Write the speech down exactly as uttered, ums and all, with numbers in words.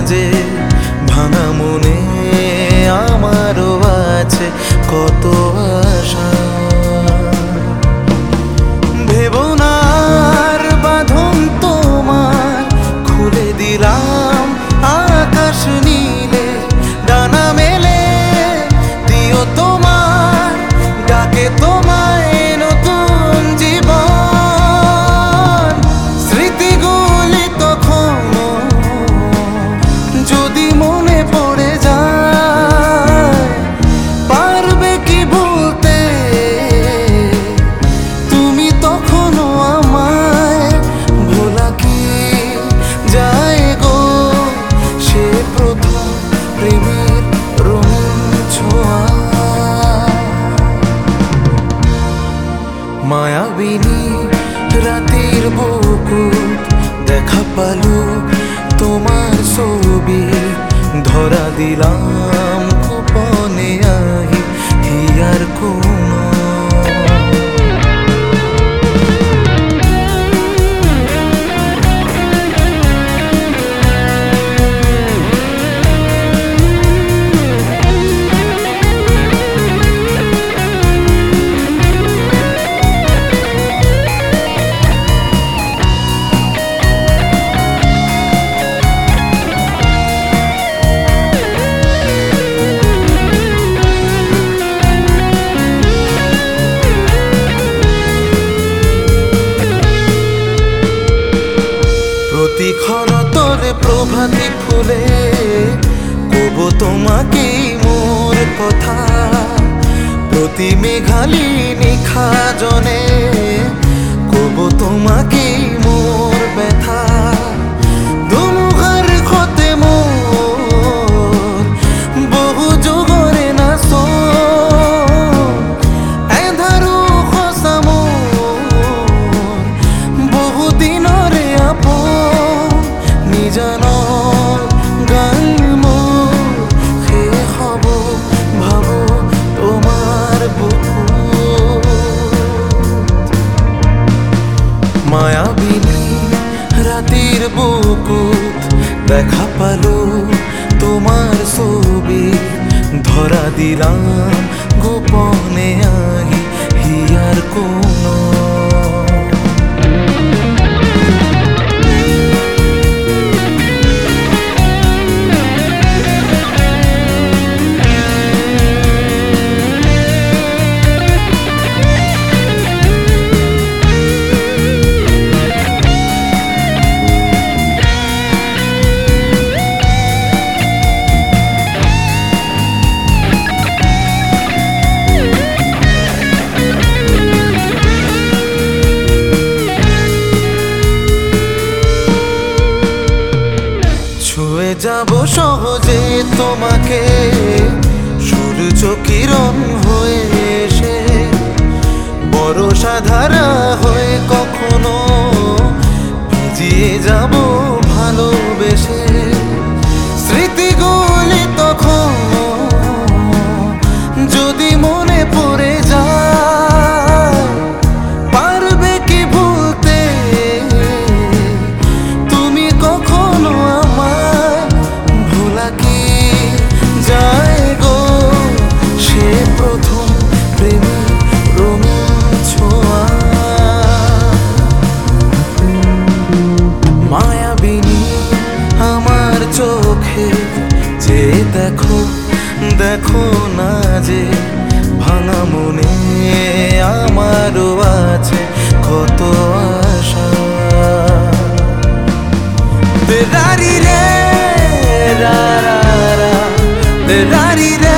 যে ভাঙা মনে আমারও আছে কত আশা। ভেবো না আর বাঁধন তোমার, খুলে দিলাম আকাশ নীলে, ডানা মেলে দিও তোমার ডাকে তোমায় নতুন জীবন। স্মৃতিগুলি তখন যদি মনে পড়ে যায়, পারবে কি ভুলতে তুমি তখনও আমায়? ভোলা কি যায় গো সে প্রথম প্রেমের রঙিন ছোঁয়া। মায়াবিনী রাতের বুকুত দেখা পালু তোমার ছবি, ধরা দিলাম গোপনে আহি হিয়ার কোন। প্রতিক্ষণ তোরে প্রভাতী ফুলে কব তোমাকে মোর কথা, প্রতি মেঘালি নিখা জনে কব তোমাকে মোর ব্যথা। দুমুখার ক্ষতে মোর বহু যুগরে না সো এধারু খসা মোর বহু দিনরে আপন। নিজানৰ গান মোৰ শেষ হ'ব ভাবো তোমাৰ বুকুত। মায়াবিনী ৰাতিৰ বুকুত দেখা পালো তোমাৰ ছবি, ধৰা দিলাম গোপনে আহি হিয়াৰ কোন। ছুঁয়ে যাব সহজে তোমাকে সূর্য কিরণ হয়ে এসে, বরষা ধারা হয়ে কখনো ভিজিয়ে যাব ভালোবেসে। স্মৃতিগুলি তখন যদি মনে পড়ে যায়, পারবে কি ভুলতে তুমি কখনো আমায়? ভোলা কি যায় গো সে প্রথম প্রেমের রঙিন ছোঁয়া। মায়াবিনী আমার চোখে যে দেখো দেখো না যে ভাঙা মনে আমারও আছে কত আশা। রে রা রি রে রা রা রা রে রা রি রে